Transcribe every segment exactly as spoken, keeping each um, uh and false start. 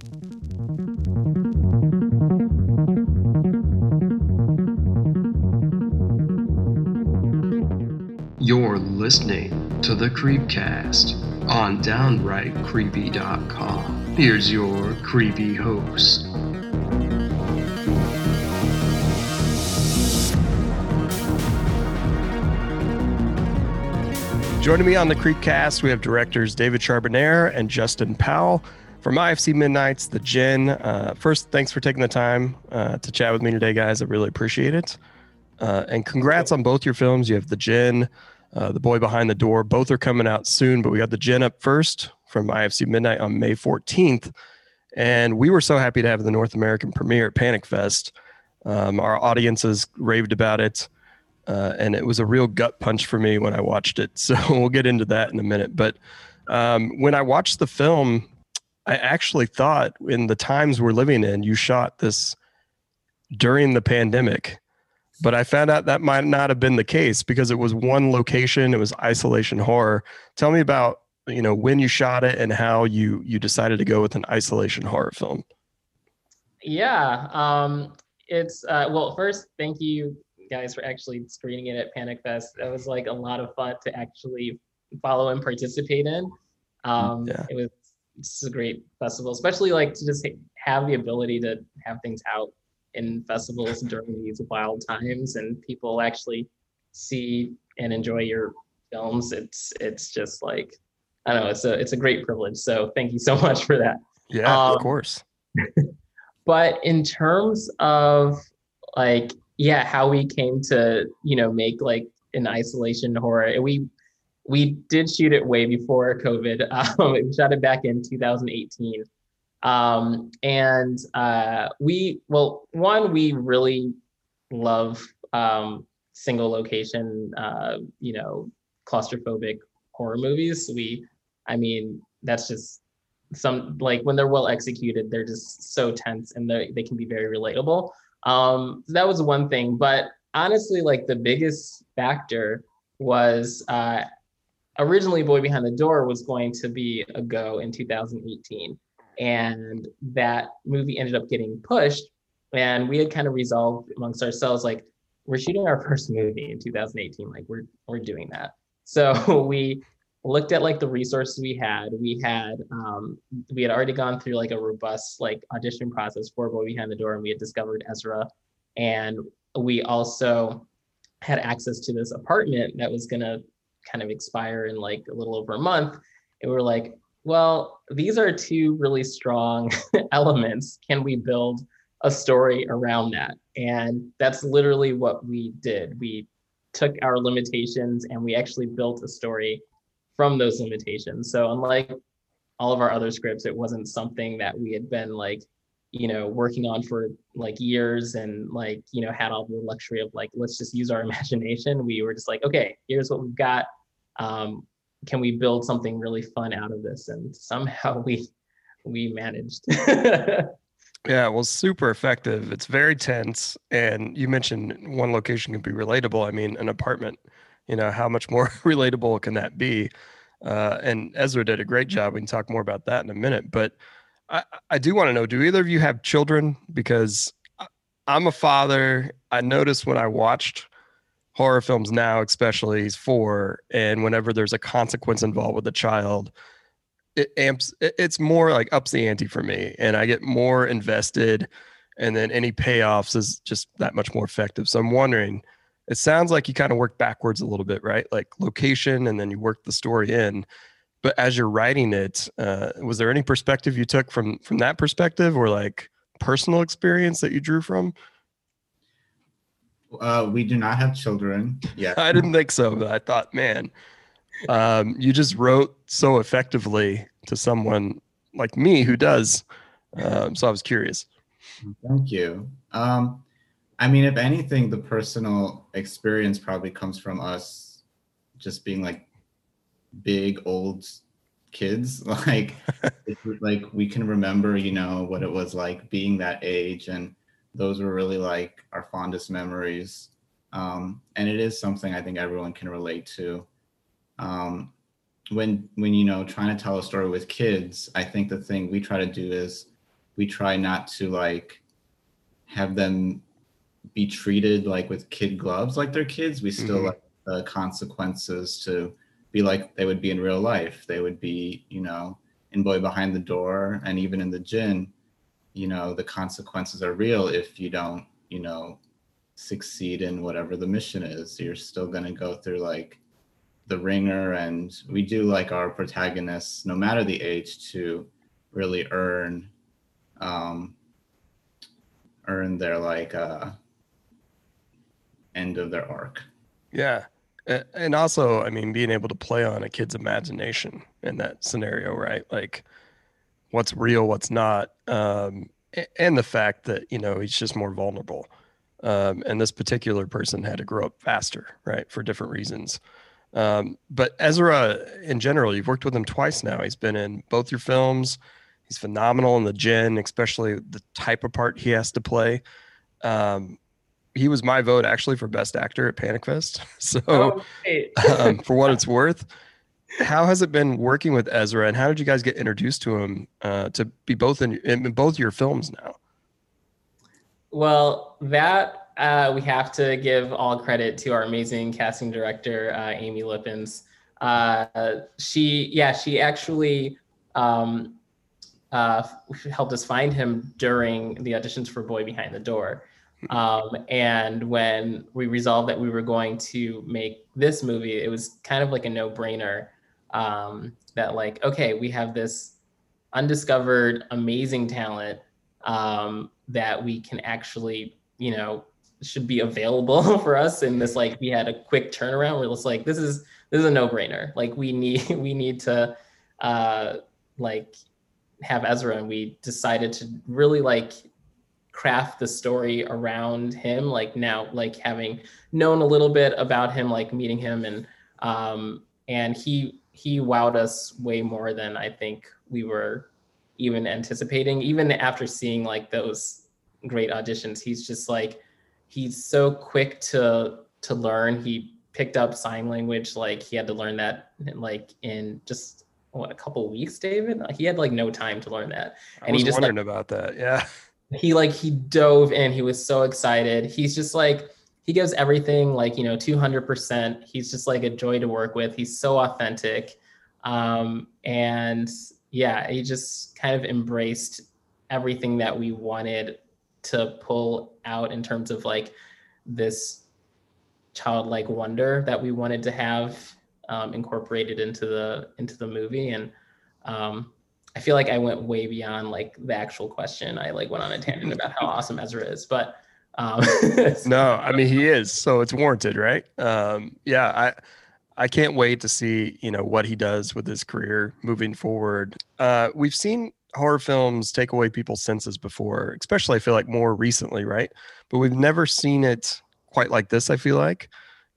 You're listening to the Creepcast on downright creepy dot com. Here's your creepy host. Joining me on the Creepcast, we have directors David Charbonnier and Justin Powell from I F C Midnights, The Gin. Uh, first, thanks for taking the time uh, to chat with me today, guys. I really appreciate it. Uh, and congrats on both your films. You have The Gin, uh, The Boy Behind the Door. Both are coming out soon, but we got The Gin up first from I F C Midnight on May fourteenth. And we were so happy to have the North American premiere at Panic Fest. Um, our audiences raved about it. Uh, and it was a real gut punch for me when I watched it. So we'll get into that in a minute. But um, when I watched the film, I actually thought in the times we're living in, you shot this during the pandemic. But I found out that might not have been the case because it was one location. It was isolation horror. Tell me about, you know, when you shot it and how you you decided to go with an isolation horror film. Yeah, um, it's uh, well. First, thank you guys for actually screening it at Panic Fest. That was like a lot of fun to actually follow and participate in. Um, Yeah. It was it's a great festival, especially like to just have the ability to have things out in festivals during these wild times and people actually see and enjoy your films. It's it's just like, I don't know, it's a it's a great privilege. So thank you so much for that. Yeah, Um, of course. but in terms of like, yeah, how we came to, you know, make like an isolation horror, we we did shoot it way before COVID. Um, we shot it back in two thousand eighteen. Um, and uh, we, well, one, we really love um, single location, uh, you know, claustrophobic horror movies. We, I mean, that's just some, like when they're well executed, they're just so tense and they they can be very relatable. Um, so that was one thing. But honestly, like the biggest factor was uh, originally Boy Behind the Door was going to be a go in two thousand eighteen. And that movie ended up getting pushed. And we had kind of resolved amongst ourselves, like, we're shooting our first movie in two thousand eighteen. Like, we're we're doing that. So we looked at like the resources we had. We had um, we had already gone through like a robust like audition process for Boy Behind the Door, and we had discovered Ezra. And we also had access to this apartment that was gonna kind of expire in like a little over a month. And we were like, well, these are two really strong elements. Can we build a story around that? And that's literally what we did. We took our limitations and we actually built a story from those limitations. So unlike all of our other scripts, it wasn't something that we had been like, you know, working on for like years and like, you know, had all the luxury of like, let's just use our imagination. We were just like, okay, here's what we've got. Um, can we build something really fun out of this? And somehow we we managed. Yeah, well, super effective. It's very tense. And you mentioned one location can be relatable. I mean, an apartment, you know, how much more relatable can that be? Uh, and Ezra did a great job. We can talk more about that in a minute. But I, I do want to know, do either of you have children? Because I'm a father. I noticed when I watched horror films now, especially he's four, and whenever there's a consequence involved with a child, it amps it's more like ups the ante for me, and I get more invested, and then any payoffs is just that much more effective. So I'm wondering, it sounds like you kind of work backwards a little bit, right? Like location, and then you work the story in. But as you're writing it, uh, was there any perspective you took from from that perspective, or like personal experience that you drew from? Uh, we do not have children yet. I didn't think so, but I thought, man, um, you just wrote so effectively to someone like me who does. Um, so I was curious. Thank you. Um, I mean, if anything, the personal experience probably comes from us just being like big old kids. Like, it's like we can remember, you know, what it was like being that age, and those were really like our fondest memories. Um, and it is something I think everyone can relate to. Um, when, when, you know, trying to tell a story with kids, I think the thing we try to do is we try not to like have them be treated like with kid gloves like they're kids. We still Mhm. like the consequences to be like they would be in real life. They would be, you know, in Boy Behind the Door, and even in the Djinn, you know, the consequences are real if you don't, you know, succeed in whatever the mission is. You're still going to go through like the ringer, and we do like our protagonists, no matter the age, to really earn um earn their like uh end of their arc. Yeah. A- And also, I mean, being able to play on a kid's imagination in that scenario, right? Like what's real, what's not. Um, a- and the fact that, you know, he's just more vulnerable. Um, and this particular person had to grow up faster, right? For different reasons. Um, but Ezra, in general, you've worked with him twice now. He's been in both your films. He's phenomenal in the Djinn, especially the type of part he has to play. Um, he was my vote actually for best actor at Panic Fest. So, Oh, great. um, for what it's worth, how has it been working with Ezra, and how did you guys get introduced to him uh, to be both in, in both your films now? Well, that uh, we have to give all credit to our amazing casting director, uh, Amy Lippens. Uh, she, yeah, she actually um, uh, helped us find him during the auditions for Boy Behind the Door. Um, and when we resolved that we were going to make this movie, it was kind of like a no-brainer um, that like, okay, we have this undiscovered, amazing talent um, that we can actually, you know, should be available for us. And this, like, we had a quick turnaround where it's like, this is this is a no-brainer. Like, we need we need to uh, like have Ezra, and we decided to really like craft the story around him. Like now, like having known a little bit about him, like meeting him, and um, and he he wowed us way more than I think we were even anticipating. Even after seeing like those great auditions, he's just like he's so quick to to learn. He picked up sign language, like he had to learn that like in just what a couple of weeks, David. He had like no time to learn that, I and he was just like wondering about that. Yeah. he like he dove in. He was so excited. He's just like he gives everything like, you know, two hundred percent. He's just like a joy to work with. He's so authentic. Um, and yeah, he just kind of embraced everything that we wanted to pull out in terms of like this childlike wonder that we wanted to have um, incorporated into the into the movie. And um, I feel like I went way beyond like the actual question. I like went on a tangent about how awesome Ezra is, but um, No, I mean he is, so it's warranted, right? Um, yeah, I I can't wait to see, you know, what he does with his career moving forward. Uh, we've seen horror films take away people's senses before, especially I feel like more recently, right? But we've never seen it quite like this, I feel like.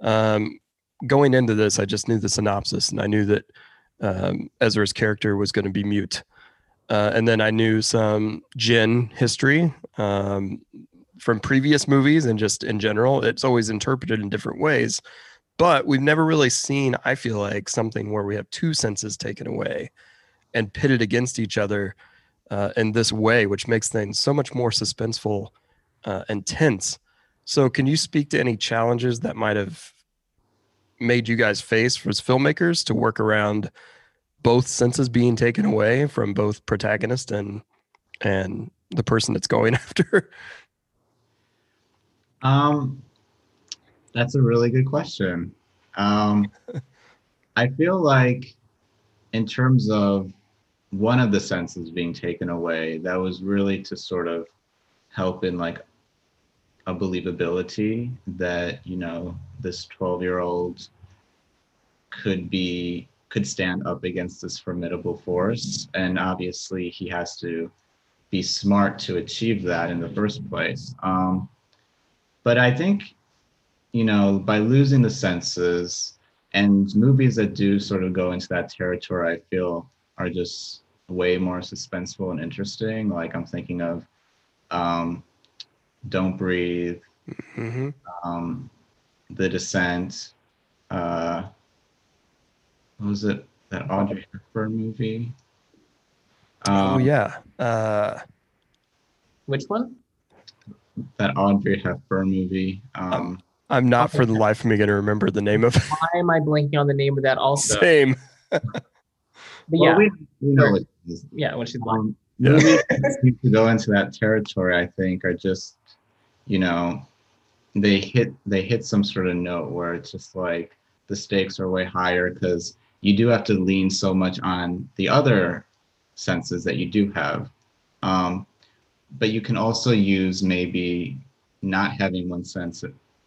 Um, Going into this, I just knew the synopsis and I knew that um, Ezra's character was going to be mute. Uh, and then I knew some Jinn history um, from previous movies and just in general. It's always interpreted in different ways, but we've never really seen, I feel like, something where we have two senses taken away and pitted against each other uh, in this way, which makes things so much more suspenseful uh, and tense. So, can you speak to any challenges that might have made you guys face as filmmakers to work around both senses being taken away from both protagonist and and the person that's going after? Um, that's a really good question. Um, I feel like in terms of one of the senses being taken away, that was really to sort of help in like a believability that, you know, this twelve year old could be could stand up against this formidable force. And obviously he has to be smart to achieve that in the first place. Um, but I think, you know, by losing the senses, and movies that do sort of go into that territory, I feel are just way more suspenseful and interesting. Like I'm thinking of um, Don't Breathe, Mm-hmm. um, The Descent. Uh, what was it? That Audrey Hepburn movie? Oh Um, yeah. Uh, Which one? That Audrey Hepburn movie. Um, I'm not for the life of me going to remember the name of it. Why am I blanking on the name of that also? Same. But well, yeah, we, we know what it is. yeah, when she's blind. Um, Yeah. movies that seem to go into that territory, I think, are just, you know, they hit they hit some sort of note where it's just like the stakes are way higher because you do have to lean so much on the other senses that you do have. Um, but you can also use maybe not having one sense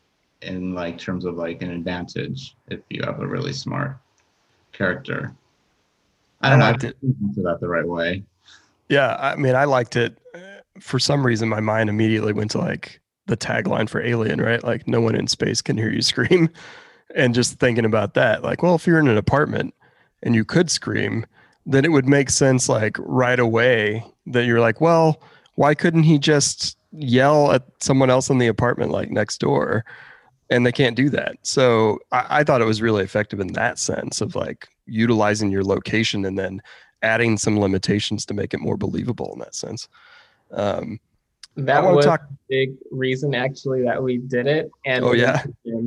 in like terms of like an advantage if you have a really smart character. I don't I know. liked I it. didn't answer that the right way. Yeah, I mean, I liked it. For some reason, my mind immediately went to like the tagline for Alien, right? Like, no one in space can hear you scream. And just thinking about that, like, well, if you're in an apartment and you could scream, then it would make sense, like, right away that you're like, well, why couldn't he just yell at someone else in the apartment, like next door? And they can't do that. So I, I thought it was really effective in that sense of like utilizing your location and then adding some limitations to make it more believable in that sense. Um, That wanna was talk- a big reason actually that we did it. And Oh, yeah.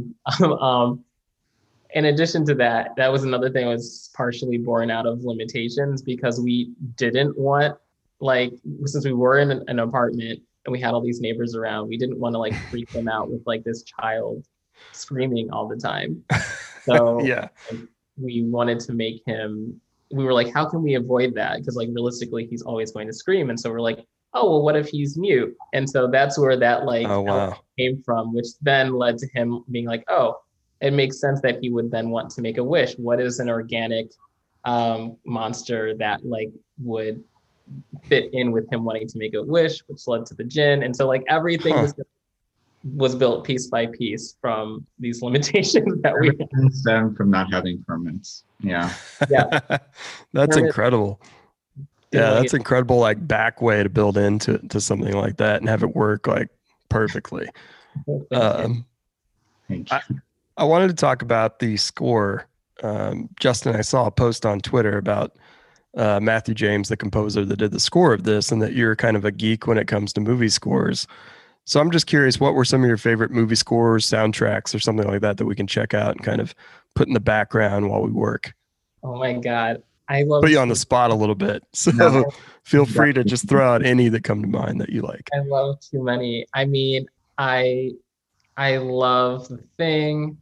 um, in addition to that, that was another thing that was partially born out of limitations because we didn't want, like, since we were in an, an apartment and we had all these neighbors around, we didn't want to like freak them out with like this child screaming all the time. So yeah. like, we wanted to make him, we were like, how can we avoid that? Because like realistically, he's always going to scream. And so we're like, oh, well, what if he's mute? And so that's where that like Oh, wow. came from, which then led to him being like, oh, it makes sense that he would then want to make a wish. What is an organic um, monster that like would fit in with him wanting to make a wish, which led to the djinn. And so like everything Huh. was was built piece by piece from these limitations that we Everything stemmed from not having permits. Yeah. Yeah. That's Permit- incredible. Yeah, that's incredible, like back way to build into to something like that and have it work like perfectly. Um, Thank I- you. I wanted to talk about the score. Um, Justin, I saw a post on Twitter about uh, Matthew James, the composer that did the score of this, and that you're kind of a geek when it comes to movie scores. So I'm just curious, what were some of your favorite movie scores, soundtracks, or something like that that we can check out and kind of put in the background while we work? Oh my God. I love Put you on the spot a little bit. So No. feel free to just throw out any that come to mind that you like. I love too many. I mean, I I love The Thing.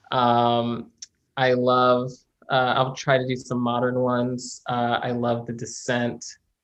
Um, I love, uh, I'll try to do some modern ones. Uh, I love The Descent.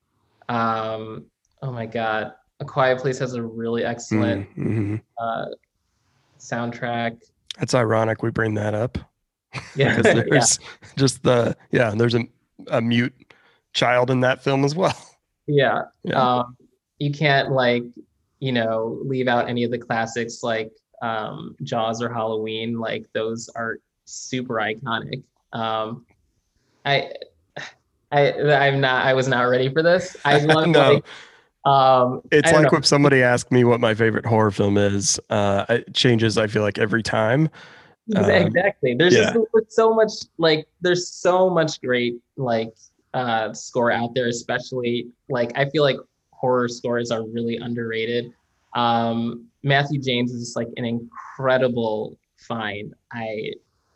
Um, oh my God. A Quiet Place has a really excellent Mm-hmm. uh, soundtrack. That's ironic we bring that up. Yeah. Because yeah. there's just the, yeah, there's a, a mute child in that film as well. Yeah. Yeah. Um, you can't like, you know, leave out any of the classics like um, Jaws or Halloween. Like those are super iconic. Um, I, I, I'm not, I was not ready for this. I love No. like, um, It's I don't like know. if somebody asked me what my favorite horror film is, uh, it changes, I feel like, every time. Um, Exactly. There's yeah. just there's so much like there's so much great like uh score out there, especially like I feel like horror scores are really underrated. Um Matthew James is just like an incredible find. I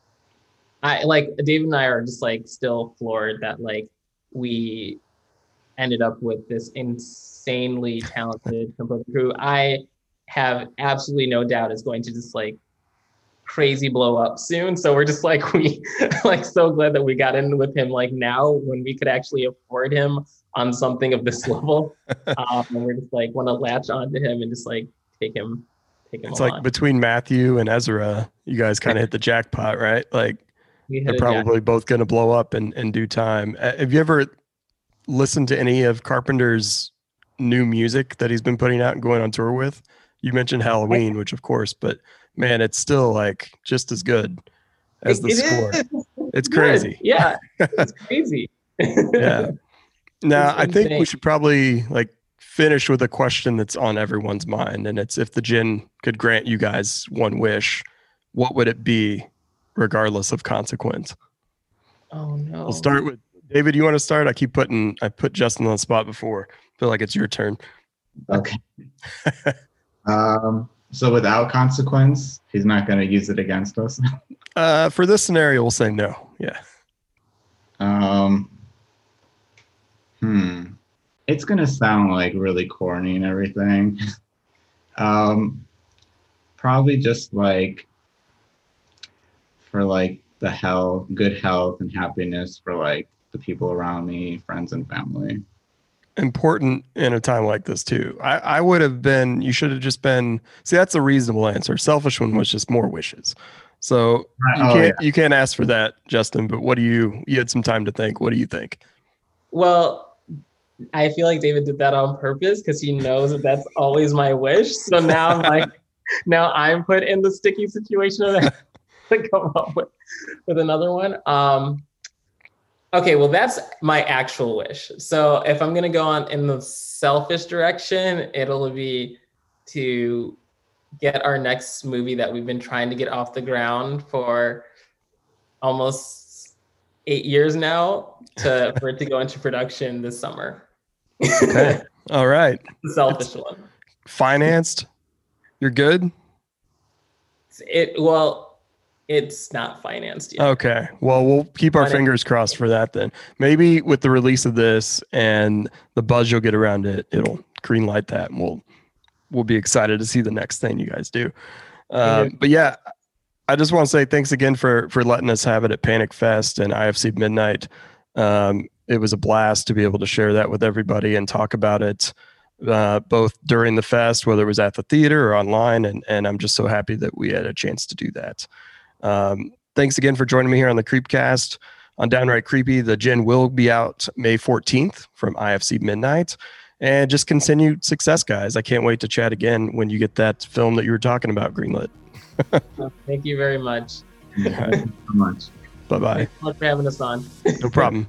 I like David and I are just like still floored that like we ended up with this insanely talented composer who I have absolutely no doubt is going to just like crazy blow up soon. So we're just like we like so glad that we got in with him like now when we could actually afford him on something of this level. Um, and we're just like want to latch onto him and just like take him take him It's along. like between Matthew and Ezra, you guys kind of hit the jackpot, right? Like We hit they're a jack- probably both going to blow up in, in due time. Uh, Have you ever listened to any of Carpenter's new music that he's been putting out and going on tour with? You mentioned Halloween, which of course, but man, it's still like just as good as the It- it score. is. It's Good. crazy. Yeah, it's crazy. Yeah. Now, It's I think we insane. should probably like finish with a question that's on everyone's mind, and it's if the djinn could grant you guys one wish, what would it be, regardless of consequence? Oh no. We'll start with David. You want to start? I keep putting I put Justin on the spot before. I feel like it's your turn. Okay. um, so without consequence, he's not going to use it against us. Uh, for this scenario, we'll say no. Yeah. Um, hmm. It's going to sound like really corny and everything. um, probably just like for like the health, good health and happiness for like the people around me, friends and family. Important in a time like this too. I, I would have been, you should have just been, see, that's a reasonable answer. Selfish one was just more wishes. So you Oh, can't, yeah. you can't ask for that, Justin, but what do you, you had some time to think. What do you think? Well, I feel like David did that on purpose because he knows that that's always my wish. So now I'm like, now I'm put in the sticky situation of that to come up with, with another one. Um, okay, well, that's my actual wish. So if I'm gonna go on in the selfish direction, it'll be to get our next movie that we've been trying to get off the ground for almost eight years now to for it to go into production this summer. Okay. All right. The selfish It's one. financed. You're good. It well, it's not financed yet. Okay. Well, we'll keep our Finance. fingers crossed for that then. Maybe with the release of this and the buzz you'll get around it, it'll green light that, and we'll we'll be excited to see the next thing you guys do. Um, but yeah, I just want to say thanks again for for letting us have it at Panic Fest and I F C Midnight. Um, it was a blast to be able to share that with everybody and talk about it, uh, both during the fest, whether it was at the theater or online. And, and I'm just so happy that we had a chance to do that. Um, thanks again for joining me here on the Creepcast. On Downright Creepy, the Gin will be out May fourteenth from I F C Midnight. And just continued success, guys. I can't wait to chat again when you get that film that you were talking about greenlit. Thank you very much. Thank you so much. Bye-bye. Thanks so much for having us on. No problem.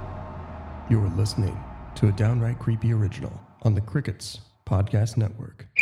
You are listening to a Downright Creepy original on the Crickets Podcast Network.